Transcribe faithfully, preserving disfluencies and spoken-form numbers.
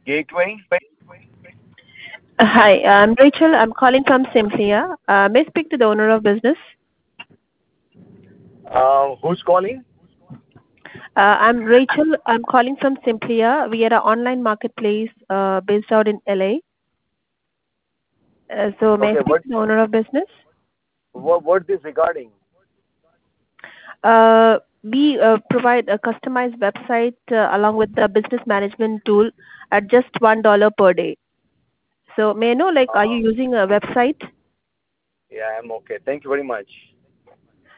Gateway. Hi, I'm Rachel. I'm calling from Simplia. Uh, may I speak to the owner of business? Uh, who's calling? Uh, I'm Rachel. I'm calling from Simplia. We are an online marketplace uh, based out in L A. Uh, so may I Okay, speak what to the owner of business? what what this regarding? Uh, we uh, provide a customized website uh, along with the business management tool at just one dollar per day. So may I know, like, are you Uh, using a website? yeah, I'm okay. Thank you very much.